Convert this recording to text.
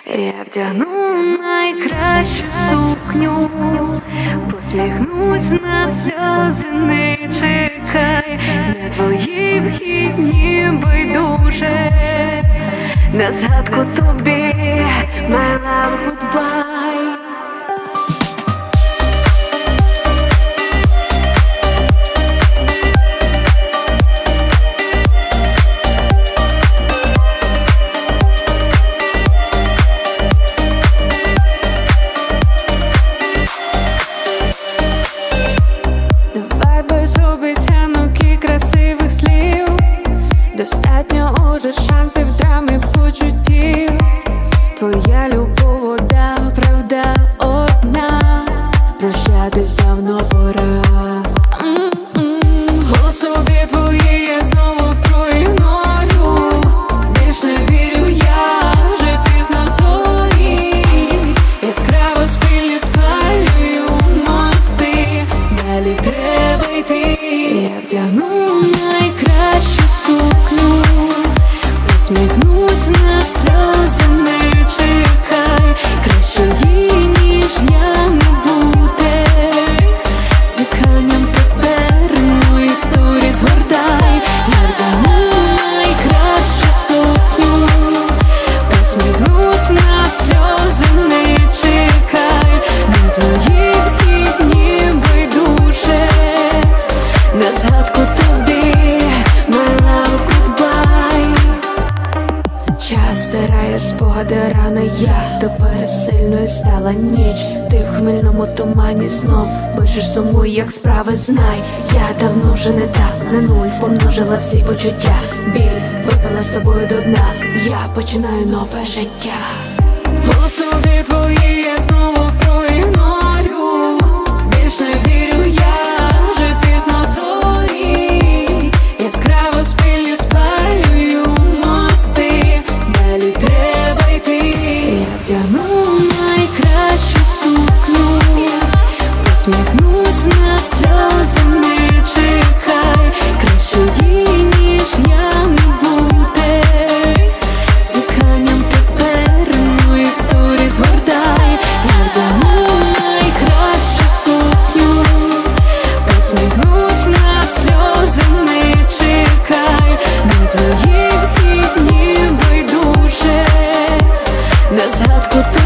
Я вдягну найкращу сукню, посміхнусь на сльози, не чекай, на твої вхідні байдуже, на згадку тобі, my love, goodbye. Красивих слів достатньо уже шансів в драмі почуттів. Твоя любов вода, правда одна, прощатись давно пора. Голосові твої я знову проігнорю. Більш не вірю я, вже пізно згоріть. Яскраво спільні спалюю мости, далі треба йти. Я вдягну найкращу сукню, посміхнусь на сльози, не чекай, кращої, ніж я не буде. Зітханням тепер мої історії згортай. Я вдягну найкращу сукню, посміхнусь на сльози, не чекай, на твої вхідні байдуже, на згадку тобі, my love, goodbye. Час стирає спогади рани, я до пересильної стала ніч. Ти в хмельному тумані знов пишеш сумуй, як справи, знай. Я давно вже не та, на нуль помножила всі почуття. Біль випила з тобою до дна, я починаю нове життя. Голосові твої я знову проігнорю. Більш не вірю я, вже пізно згоріть. Яскраво спільні спалюю мости, далі треба йти. Я вдягну найкращу сукню, посміхнусь на сльози, не чекай, кращої, ніж я не буде. Зітханням тепер мої історії згортай. Я вдягну найкращу сукню, посміхнусь на сльози, не чекай, на твої вхідні байдуже, на згадку тобі.